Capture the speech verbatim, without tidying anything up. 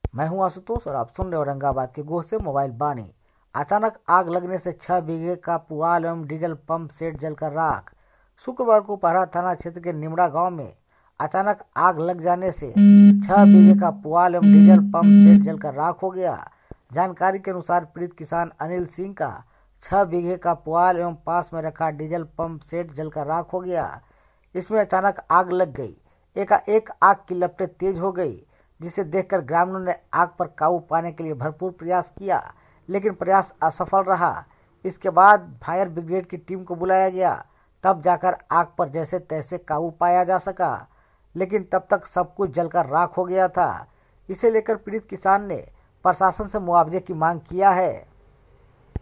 मैं हूं आशुतोष और आप सुन रहे औरंगाबाद के गोह से मोबाइल बानी। अचानक आग लगने से छह बीघे का पुआल एवं डीजल पंप सेट जलकर राख। शुक्रवार को पहरा थाना क्षेत्र के निमड़ा गांव में अचानक आग लग जाने से छह बीघे का पुआल एवं डीजल पंप सेट जलकर राख हो गया। जानकारी के अनुसार पीड़ित किसान अनिल सिंह का छह बीघे का पुआल एवं पास में रखा डीजल पंप सेट जलकर राख हो गया। इसमें अचानक आग लग गई। एकाएक आग की लपटें तेज हो गई, जिसे देखकर ग्रामीणों ने आग पर काबू पाने के लिए भरपूर प्रयास किया, लेकिन प्रयास असफल रहा। इसके बाद फायर ब्रिगेड की टीम को बुलाया गया, तब जाकर आग पर जैसे तैसे काबू पाया जा सका, लेकिन तब तक सब कुछ जलकर राख हो गया था। इसे लेकर पीड़ित किसान ने प्रशासन से मुआवजे की मांग किया है।